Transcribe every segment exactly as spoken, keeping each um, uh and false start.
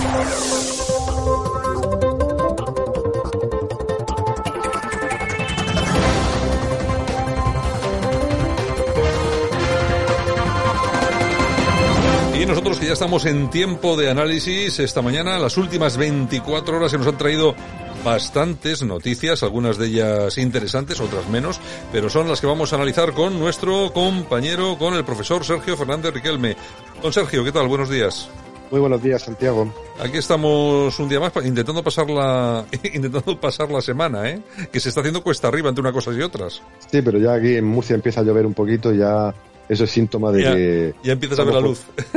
Y nosotros que ya estamos en tiempo de análisis esta mañana, las últimas veinticuatro horas que nos han traído bastantes noticias, algunas de ellas interesantes, otras menos, pero son las que vamos a analizar con nuestro compañero, con el profesor Sergio Fernández Riquelme. Don Sergio, ¿qué tal? Buenos días. Muy buenos días, Santiago. Aquí estamos un día más intentando pasar la intentando pasar la semana, ¿eh? Que se está haciendo cuesta arriba entre unas cosas y otras. Sí, pero ya aquí en Murcia empieza a llover un poquito, ya eso es síntoma de ya, que... Ya empiezas a ver la luz.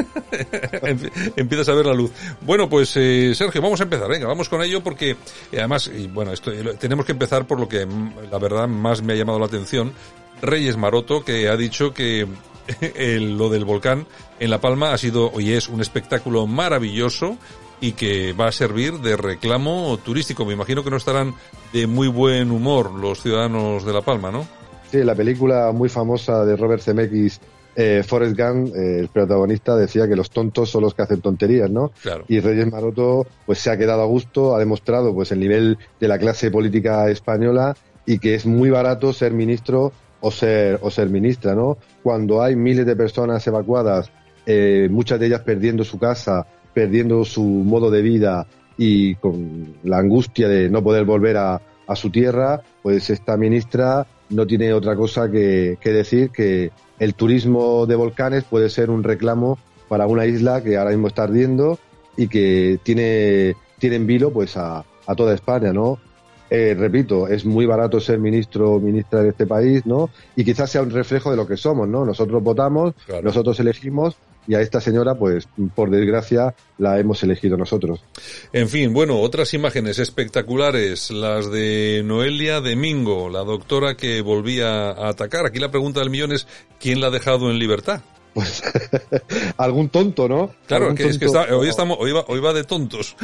Empiezas a ver la luz. Bueno, pues eh, Sergio, vamos a empezar, venga, vamos con ello porque eh, además, y bueno, esto, tenemos que empezar por lo que la verdad más me ha llamado la atención. Reyes Maroto, que ha dicho que el, lo del volcán en La Palma ha sido y es un espectáculo maravilloso y que va a servir de reclamo turístico. Me imagino que no estarán de muy buen humor los ciudadanos de La Palma, ¿no? Sí, la película muy famosa de Robert Zemeckis, eh, Forrest Gump, eh, el protagonista decía que los tontos son los que hacen tonterías, ¿no? Claro. Y Reyes Maroto pues se ha quedado a gusto, ha demostrado pues el nivel de la clase política española y que es muy barato ser ministro o ser o ser ministra, ¿no? Cuando hay miles de personas evacuadas, eh, muchas de ellas perdiendo su casa, perdiendo su modo de vida y con la angustia de no poder volver a, a su tierra, pues esta ministra no tiene otra cosa que, que decir que el turismo de volcanes puede ser un reclamo para una isla que ahora mismo está ardiendo y que tiene, tiene en vilo pues a, a toda España, ¿no? Eh, repito, es muy barato ser ministro o ministra de este país, ¿no? Y quizás sea un reflejo de lo que somos, ¿no? Nosotros votamos, claro. Nosotros elegimos y a esta señora, pues, por desgracia, la hemos elegido nosotros. En fin, bueno, otras imágenes espectaculares, las de Noelia Domingo, la doctora que volvía a atacar. Aquí la pregunta del millón es, ¿quién la ha dejado en libertad? Pues algún tonto, ¿no? Claro, algún que es que está, hoy estamos, hoy va, hoy va de tontos.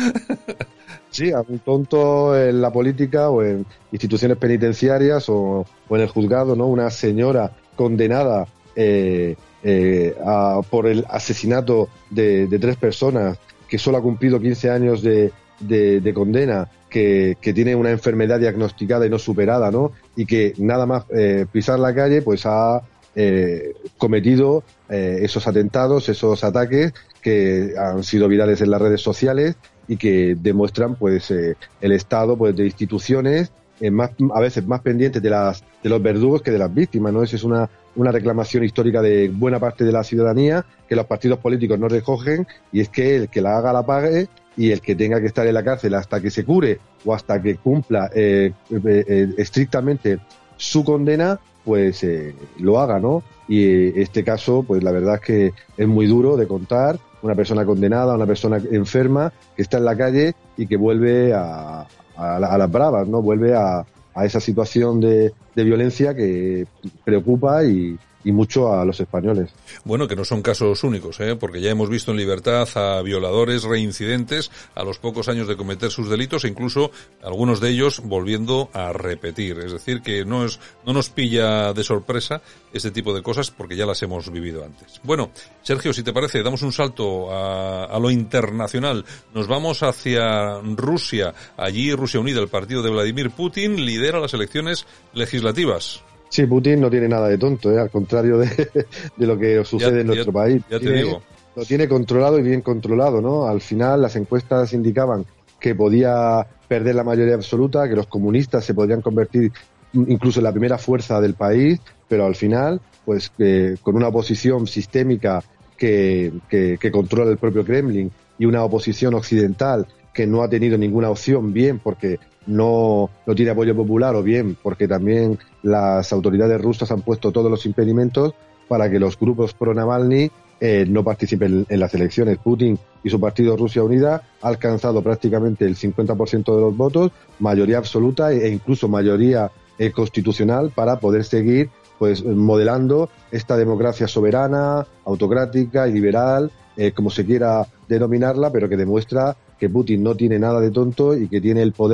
Sí, algún tonto en la política o en instituciones penitenciarias o, o en el juzgado, ¿no? Una señora condenada eh, eh, a, por el asesinato de, de tres personas, que solo ha cumplido quince años de, de, de condena, que, que tiene una enfermedad diagnosticada y no superada, ¿no? Y que nada más eh, pisar la calle, pues ha eh, cometido eh, esos atentados, esos ataques que han sido virales en las redes sociales y que demuestran pues eh, el estado pues de instituciones eh, más a veces más pendientes de las de los verdugos que de las víctimas, ¿no? Esa es una una reclamación histórica de buena parte de la ciudadanía que los partidos políticos no recogen, y es que el que la haga la pague y el que tenga que estar en la cárcel hasta que se cure o hasta que cumpla eh, eh, eh, estrictamente su condena, pues eh, lo haga, ¿no? Y eh, este caso, pues la verdad es que es muy duro de contar. Una persona condenada, una persona enferma que está en la calle y que vuelve a, a, a las bravas, ¿no? Vuelve a, a esa situación de, de violencia que preocupa y, y mucho a los españoles. Bueno, que no son casos únicos, ¿eh? Porque ya hemos visto en libertad a violadores reincidentes a los pocos años de cometer sus delitos e incluso algunos de ellos volviendo a repetir. Es decir, que no es no nos pilla de sorpresa este tipo de cosas porque ya las hemos vivido antes. Bueno, Sergio, si te parece, damos un salto a, a lo internacional. Nos vamos hacia Rusia. Allí Rusia Unida, el partido de Vladimir Putin, lidera las elecciones legislativas. Sí, Putin no tiene nada de tonto, ¿eh? Al contrario de, de lo que sucede ya, en nuestro ya, país. Ya te tiene, digo. Lo tiene controlado y bien controlado, ¿no? Al final las encuestas indicaban que podía perder la mayoría absoluta, que los comunistas se podrían convertir incluso en la primera fuerza del país, pero al final, pues eh, con una oposición sistémica que, que, que controla el propio Kremlin y una oposición occidental que no ha tenido ninguna opción, bien porque no, no tiene apoyo popular o bien porque también las autoridades rusas han puesto todos los impedimentos para que los grupos pro-Navalny eh, no participen en las elecciones. Putin y su partido Rusia Unida ha alcanzado prácticamente el cincuenta por ciento de los votos, mayoría absoluta e incluso mayoría eh, constitucional para poder seguir pues modelando esta democracia soberana, autocrática y liberal, eh, como se quiera denominarla, pero que demuestra que Putin no tiene nada de tonto y que tiene el poder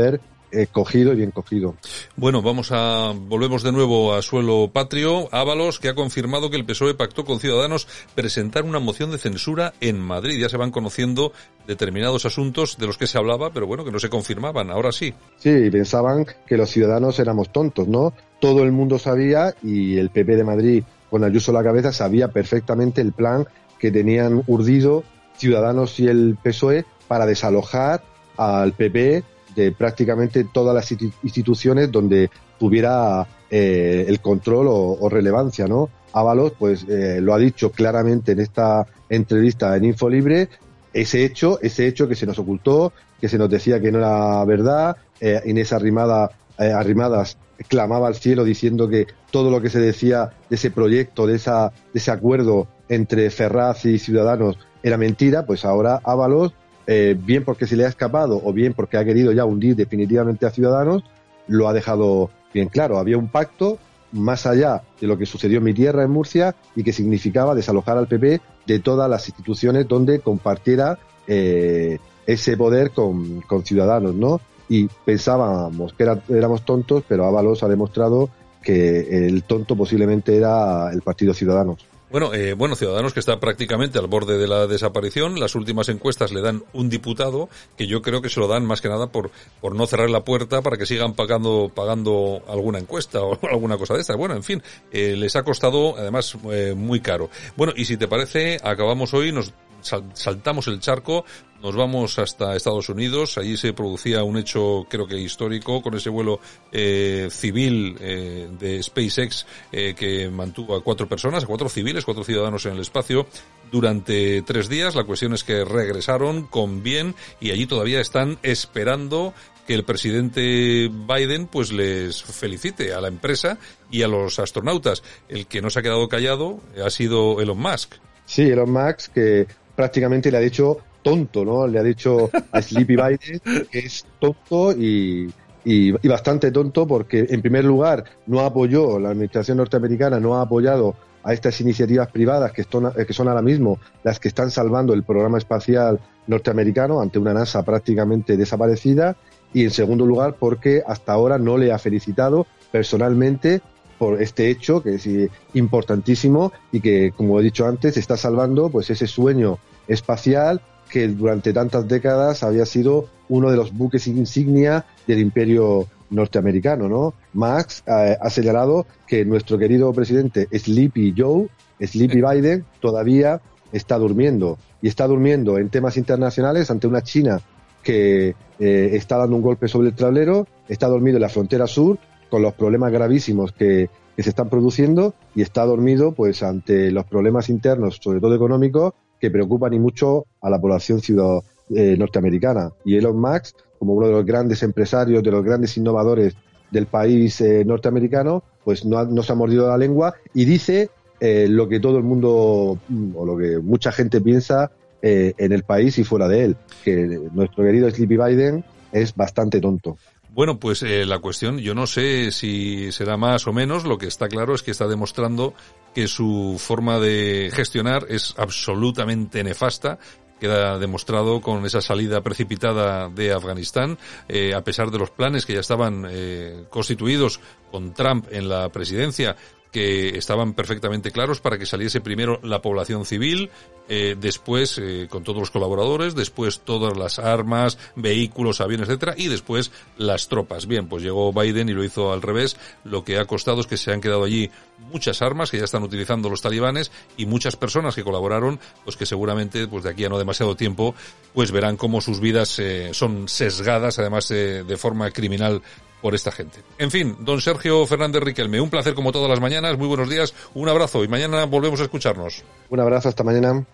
eh, cogido y bien cogido. Bueno, vamos a, volvemos de nuevo a suelo patrio. Ábalos, que ha confirmado que el P S O E pactó con Ciudadanos presentar una moción de censura en Madrid. Ya se van conociendo determinados asuntos de los que se hablaba, pero bueno, que no se confirmaban. Ahora sí. Sí, pensaban que los ciudadanos éramos tontos, ¿no? Todo el mundo sabía, y el P P de Madrid, con Ayuso a la cabeza, sabía perfectamente el plan que tenían urdido Ciudadanos y el P S O E para desalojar al P P de prácticamente todas las instituciones donde tuviera eh, el control o, o relevancia, ¿no? Ábalos, pues, eh, lo ha dicho claramente en esta entrevista en Infolibre, ese hecho, ese hecho que se nos ocultó, que se nos decía que no era verdad, eh, Inés Arrimada, eh, Arrimadas clamaba al cielo diciendo que todo lo que se decía de ese proyecto, de esa, de ese acuerdo entre Ferraz y Ciudadanos era mentira. Pues ahora Ábalos, Eh, bien porque se le ha escapado o bien porque ha querido ya hundir definitivamente a Ciudadanos, lo ha dejado bien claro. Había un pacto más allá de lo que sucedió en mi tierra, en Murcia, y que significaba desalojar al P P de todas las instituciones donde compartiera eh, ese poder con, con Ciudadanos, ¿no? Y pensábamos que era, éramos tontos, pero Ábalos ha demostrado que el tonto posiblemente era el Partido Ciudadanos. Bueno, eh, bueno, Ciudadanos, que está prácticamente al borde de la desaparición. Las últimas encuestas le dan un diputado, que yo creo que se lo dan más que nada por por no cerrar la puerta para que sigan pagando pagando alguna encuesta o alguna cosa de estas. Bueno, en fin, eh, les ha costado además eh, muy caro. Bueno, y si te parece, acabamos hoy, nos saltamos el charco, nos vamos hasta Estados Unidos. Allí se producía un hecho, creo que histórico, con ese vuelo eh, civil eh, de SpaceX eh, que mantuvo a cuatro personas, a cuatro civiles, cuatro ciudadanos en el espacio durante tres días. La cuestión es que regresaron con bien y allí todavía están esperando que el presidente Biden pues les felicite a la empresa y a los astronautas. El que no se ha quedado callado ha sido Elon Musk. Sí, Elon Musk, que prácticamente le ha dicho tonto, ¿no? Le ha dicho a Sleepy Biden que es tonto y, y, y bastante tonto, porque en primer lugar no apoyó, la administración norteamericana no ha apoyado a estas iniciativas privadas que, están, que son ahora mismo las que están salvando el programa espacial norteamericano ante una NASA prácticamente desaparecida, y en segundo lugar porque hasta ahora no le ha felicitado personalmente por este hecho, que es importantísimo y que, como he dicho antes, está salvando pues ese sueño espacial que durante tantas décadas había sido uno de los buques insignia del imperio norteamericano, ¿no? Max eh, ha señalado que nuestro querido presidente Sleepy Joe, Sleepy Biden, todavía está durmiendo, y está durmiendo en temas internacionales ante una China que eh, está dando un golpe sobre el tablero, está dormido en la frontera sur con los problemas gravísimos que, que se están produciendo, y está dormido pues ante los problemas internos, sobre todo económicos, que preocupan y mucho a la población ciudad, eh, norteamericana. Y Elon Musk, como uno de los grandes empresarios, de los grandes innovadores del país eh, norteamericano, pues no, ha, no se ha mordido la lengua y dice eh, lo que todo el mundo, o lo que mucha gente piensa eh, en el país y fuera de él, que nuestro querido Sleepy Biden es bastante tonto. Bueno, pues eh, la cuestión, yo no sé si será más o menos, lo que está claro es que está demostrando que su forma de gestionar es absolutamente nefasta. Queda demostrado con esa salida precipitada de Afganistán, eh, a pesar de los planes que ya estaban eh, constituidos con Trump en la presidencia, que estaban perfectamente claros para que saliese primero la población civil, eh, después eh, con todos los colaboradores, después todas las armas, vehículos, aviones, etcétera, y después las tropas. Bien, pues llegó Biden y lo hizo al revés. Lo que ha costado es que se han quedado allí muchas armas que ya están utilizando los talibanes, y muchas personas que colaboraron, pues que seguramente pues de aquí a no demasiado tiempo pues verán cómo sus vidas eh, son sesgadas, además eh, de forma criminal, por esta gente. En fin, don Sergio Fernández Riquelme, un placer como todas las mañanas, muy buenos días, un abrazo y mañana volvemos a escucharnos. Un abrazo, hasta mañana.